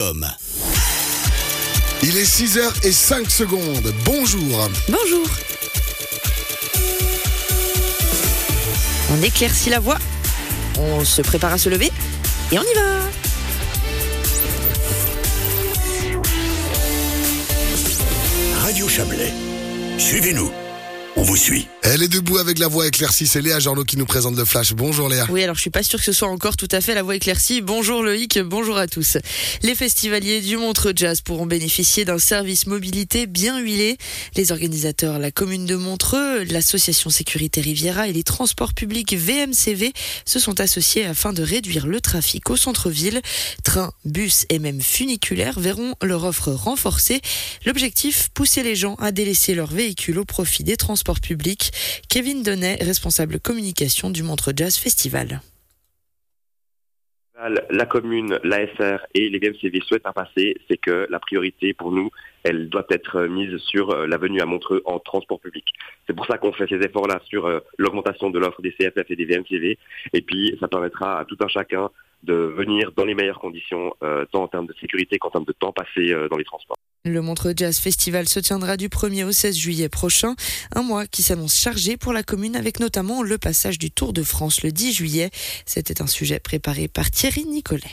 Il est 6h05. Bonjour. Bonjour. On éclaircit la voie, on se prépare à se lever et on y va. Radio Chablais, suivez-nous, on vous suit. Elle est debout avec la voix éclaircie, c'est Léa Jorno qui nous présente le Flash. Bonjour Léa. Oui, alors je suis pas sûre que ce soit encore tout à fait la voix éclaircie. Bonjour Loïc, bonjour à tous. Les festivaliers du Montreux Jazz pourront bénéficier d'un service mobilité bien huilé. Les organisateurs, la commune de Montreux, l'association Sécurité Riviera et les transports publics VMCV se sont associés afin de réduire le trafic au centre-ville. Trains, bus et même funiculaires verront leur offre renforcée. L'objectif, pousser les gens à délaisser leurs véhicules au profit des transports publics. Kevin Donnet, responsable communication du Montreux Jazz Festival. La commune, l'ASR et les VMCV souhaitent un passé, c'est que la priorité pour nous, elle doit être mise sur la venue à Montreux en transport public. C'est pour ça qu'on fait ces efforts-là sur l'augmentation de l'offre des CFF et des VMCV. Et puis, ça permettra à tout un chacun de venir dans les meilleures conditions, tant en termes de sécurité qu'en termes de temps passé dans les transports. Le Montreux Jazz Festival se tiendra du 1er au 16 juillet prochain. Un mois qui s'annonce chargé pour la commune avec notamment le passage du Tour de France le 10 juillet. C'était un sujet préparé par Thierry Nicolet.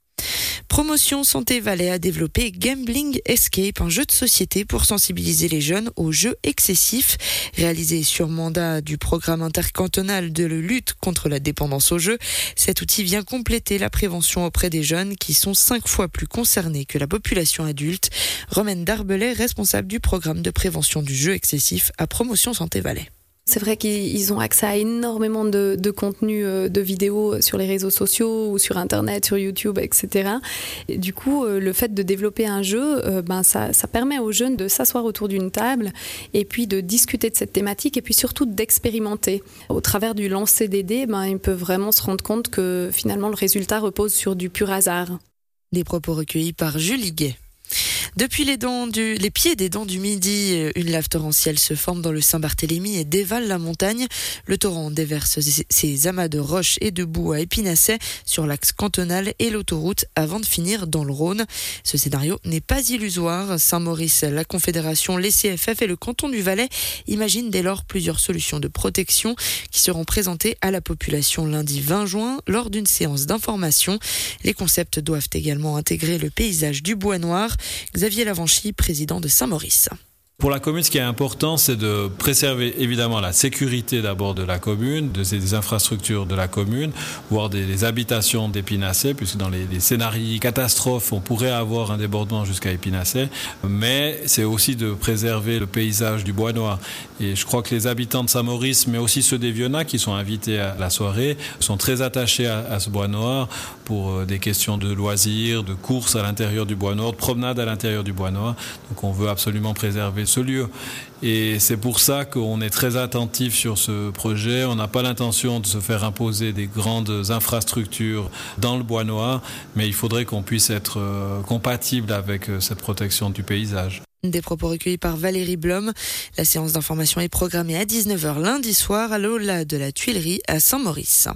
Promotion Santé Valais a développé Gambling Escape, un jeu de société pour sensibiliser les jeunes aux jeux excessifs. Réalisé sur mandat du programme intercantonal de lutte contre la dépendance aux jeux, cet outil vient compléter la prévention auprès des jeunes qui sont 5 fois plus concernés que la population adulte. Romaine Darbelay, responsable du programme de prévention du jeu excessif à Promotion Santé Valais. C'est vrai qu'ils ont accès à énormément de contenu, de vidéos sur les réseaux sociaux ou sur Internet, sur YouTube, etc. Et du coup, le fait de développer un jeu, ça permet aux jeunes de s'asseoir autour d'une table et puis de discuter de cette thématique et puis surtout d'expérimenter. Au travers du lancer des dés, ils peuvent vraiment se rendre compte que finalement le résultat repose sur du pur hasard. Les propos recueillis par Julie Guet. Depuis les pieds des Dents du Midi, une lave torrentielle se forme dans le Saint-Barthélemy et dévale la montagne. Le torrent déverse ses amas de roches et de boue à Épinasset sur l'axe cantonal et l'autoroute avant de finir dans le Rhône. Ce scénario n'est pas illusoire. Saint-Maurice, la Confédération, les CFF et le canton du Valais imaginent dès lors plusieurs solutions de protection qui seront présentées à la population lundi 20 juin lors d'une séance d'information. Les concepts doivent également intégrer le paysage du Bois Noir. Xavier Lavanchy, président de Saint-Maurice. Pour la commune, ce qui est important, c'est de préserver évidemment la sécurité d'abord de la commune, des infrastructures de la commune, voire des habitations d'Épinasset, puisque dans les scénarios catastrophes, on pourrait avoir un débordement jusqu'à Épinasset. Mais c'est aussi de préserver le paysage du Bois Noir. Et je crois que les habitants de Saint-Maurice, mais aussi ceux des Vionnats qui sont invités à la soirée, sont très attachés à ce Bois Noir pour des questions de loisirs, de courses à l'intérieur du Bois Noir, de promenades à l'intérieur du Bois Noir. Donc on veut absolument préserver ce lieu. Et c'est pour ça qu'on est très attentif sur ce projet. On n'a pas l'intention de se faire imposer des grandes infrastructures dans le Bois Noir, mais il faudrait qu'on puisse être compatible avec cette protection du paysage. Des propos recueillis par Valérie Blom. La séance d'information est programmée à 19h lundi soir à l'Aula de la Tuilerie à Saint-Maurice.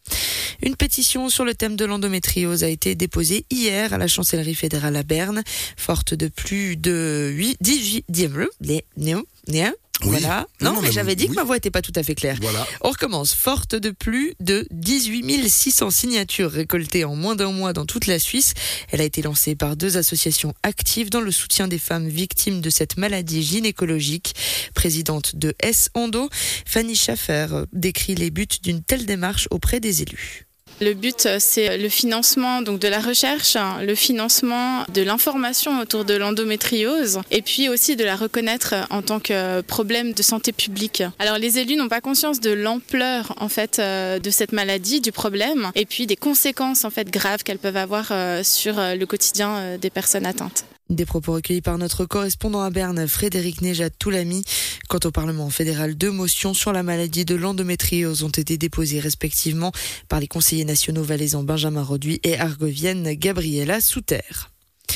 Une pétition sur le thème de l'endométriose a été déposée hier à la chancellerie fédérale à Berne, forte de plus de 18 Voilà. Non, mais j'avais dit que ma voix n'était pas tout à fait claire. Voilà. On recommence. Forte de plus de 18 600 signatures récoltées en moins d'un mois dans toute la Suisse, elle a été lancée par 2 associations actives dans le soutien des femmes victimes de cette maladie gynécologique. Présidente de S-Endo, Fanny Schaffer décrit les buts d'une telle démarche auprès des élus. Le but, c'est le financement donc de la recherche, le financement de l'information autour de l'endométriose et puis aussi de la reconnaître en tant que problème de santé publique. Alors les élus n'ont pas conscience de l'ampleur en fait de cette maladie, du problème et puis des conséquences en fait graves qu'elles peuvent avoir sur le quotidien des personnes atteintes. Des propos recueillis par notre correspondant à Berne, Frédéric Nejat-Toulami. Quant au Parlement fédéral, 2 motions sur la maladie de l'endométriose ont été déposées respectivement par les conseillers nationaux valaisans Benjamin Roduit et argovienne Gabriella Souter.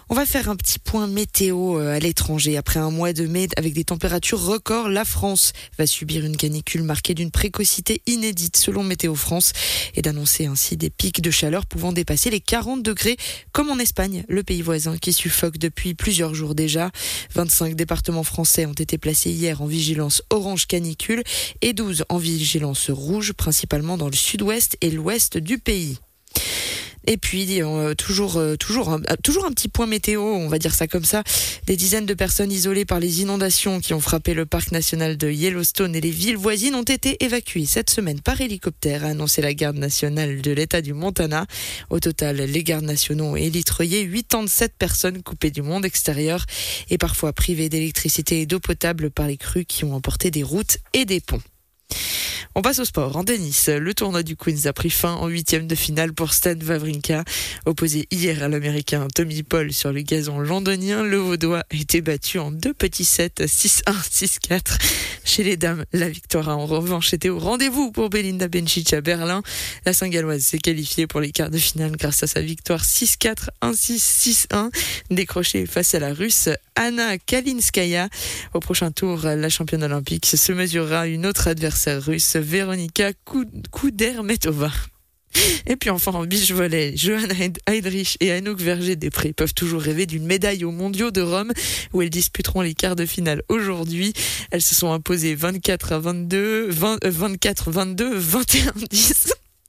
On va faire un petit point météo à l'étranger. Après un mois de mai avec des températures records, la France va subir une canicule marquée d'une précocité inédite selon Météo France et d'annoncer ainsi des pics de chaleur pouvant dépasser les 40 degrés comme en Espagne, le pays voisin qui suffoque depuis plusieurs jours déjà. 25 départements français ont été placés hier en vigilance orange canicule et 12 en vigilance rouge, principalement dans le sud-ouest et l'ouest du pays. Et puis, toujours un petit point météo, on va dire ça comme ça. Des dizaines de personnes isolées par les inondations qui ont frappé le parc national de Yellowstone et les villes voisines ont été évacuées cette semaine par hélicoptère, a annoncé la garde nationale de l'État du Montana. Au total, les gardes nationaux ont élitreillé 87 personnes coupées du monde extérieur et parfois privées d'électricité et d'eau potable par les crues qui ont emporté des routes et des ponts. On passe au sport. En tennis, le tournoi du Queens a pris fin en 8e de finale pour Stan Wawrinka. Opposé hier à l'Américain Tommy Paul sur le gazon londonien, le Vaudois a été battu en 2 petits sets, 6-1, 6-4. Chez les dames, la victoire a en revanche été au rendez-vous pour Belinda Bencic à Berlin. La Saint-Galloise s'est qualifiée pour les quarts de finale grâce à sa victoire 6-4, 1-6, 6-1, décrochée face à la Russe Anna Kalinskaya. Au prochain tour, la championne olympique se mesurera à une autre adversaire russe, Veronika Kudermetova. Et puis enfin en beach volley, Johanna Heydrich et Anouk Verger-Després peuvent toujours rêver d'une médaille aux mondiaux de Rome où elles disputeront les quarts de finale aujourd'hui. Elles se sont imposées 24-22, 24-22, 21-10.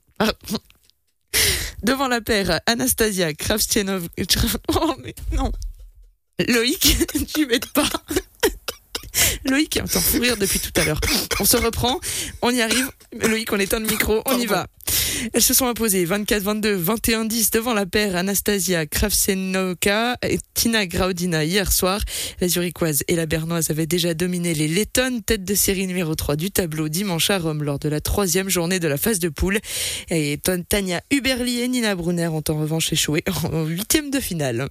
Devant la paire Anastasia Kravchenov. Oh mais non. Loïc, tu m'aides pas. Loïc est en fou rire depuis tout à l'heure. On se reprend, on y arrive. Loïc, on éteint le micro, on y va. Elles se sont imposées 24-22, 21-10 devant la paire Anastasia Kravchenova et Tina Graudina hier soir. La Zurichoise et la Bernoise avaient déjà dominé les Lettonnes, tête de série numéro 3 du tableau dimanche à Rome lors de la 3e journée de la phase de poule. Et Tania Huberli et Nina Brunner ont en revanche échoué en 8e de finale.